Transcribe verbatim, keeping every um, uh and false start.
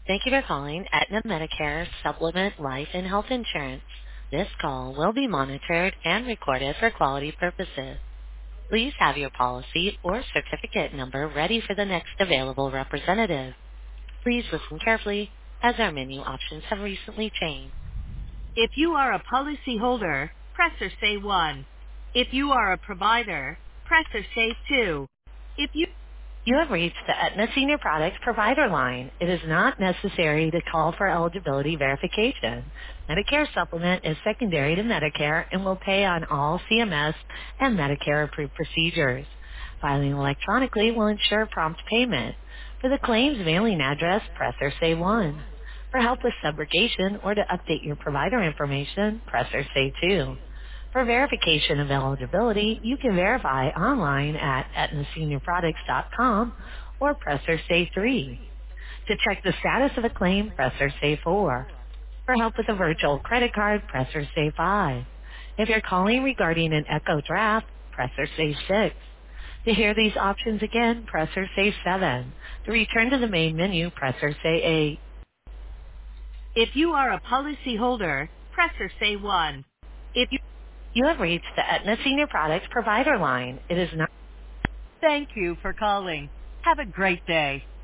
Thank you for calling Aetna Medicare Supplement Life and Health Insurance. This call will be monitored and recorded for quality purposes. Please have your policy or certificate number ready for the next available representative. Please listen carefully as our menu options have recently changed. If you are a policyholder, press or say one. If you are a provider, press or say two. If you You have reached the Aetna Senior Products Provider line. It is not necessary to call for eligibility verification. Medicare Supplement is secondary to Medicare and will pay on all C M S and Medicare-approved procedures. Filing electronically will ensure prompt payment. For the claims mailing address, press or say one. For help with subrogation or to update your provider information, press or say two. For verification of eligibility, you can verify online at aetna senior products dot com or press or say three. To check the status of a claim, press or say four. For help with a virtual credit card, press or say five. If you're calling regarding an Echo draft, press or say six. To hear these options again, press or say seven. To return to the main menu, press or say eight. If you are a policyholder, press or say one. If you You have reached the Aetna Senior Products Provider line. It is not. Thank you for calling. Have a great day.